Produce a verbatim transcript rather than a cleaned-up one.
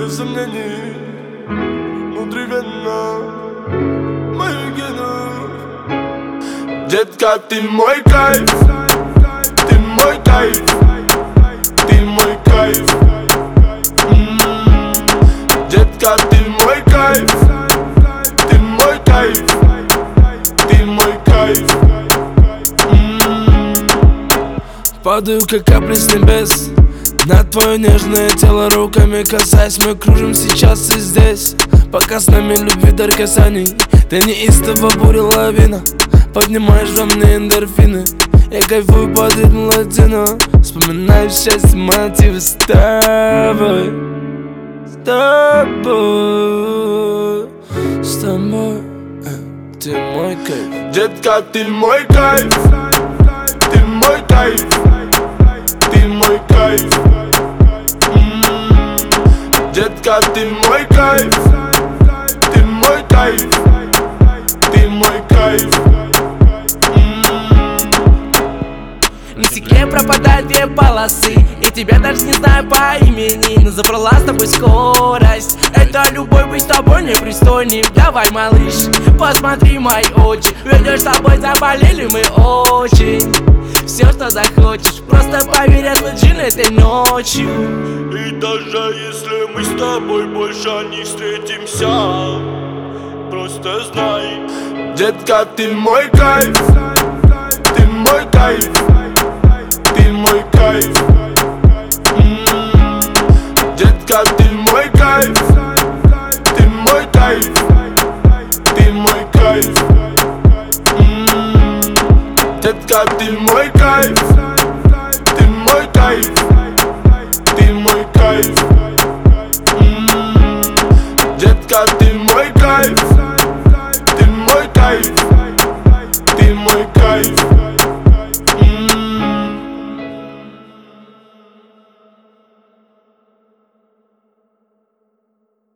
без сомнений, внутривенно мои гены. Детка, ты мой кайф, ты мой кайф, ты мой кайф. М-м-м. Детка, ты мой кайф, ты мой кайф, ты мой кайф. М-м-м. Падаю, как капли с небес на твое нежное тело, руками касаясь. Мы кружим сейчас и здесь, пока с нами любви дар касаний. Ты неистово буря лавина, поднимаешь во мне эндорфины. Я кайфую под ритм латино, вспоминаю счастье, мотивы с тобой. С тобой, с тобой, э, ты мой кайф. Детка, ты мой кайф, ты мой кайф, ты мой кайф. М-м-м. Детка, ты мой кайф, ты мой кайф, ты мой кайф. М-м-м. На стекле пропадают две полосы, и тебя даже не знаю по имени, но забрала с тобой скорость. Это любовь, быть с тобой непристойным. Давай, малыш, посмотри мои очи, ведь с тобой заболели мы очень. Все, что захочешь, просто поверь, я джин этой ночью. И даже если мы с тобой больше не встретимся, просто знай, детка, ты мой кайф, ты мой кайф, ты мой кайф. М-м-м. Детка, ты мой кайф, ты мой кайф, ты мой кайф. М-м-м. Детка, ты мой кайф, ты мой кайф, ты мой кайф. М-м-м. Детка, ты мой кайф, ты мой кайф, ты мой кайф.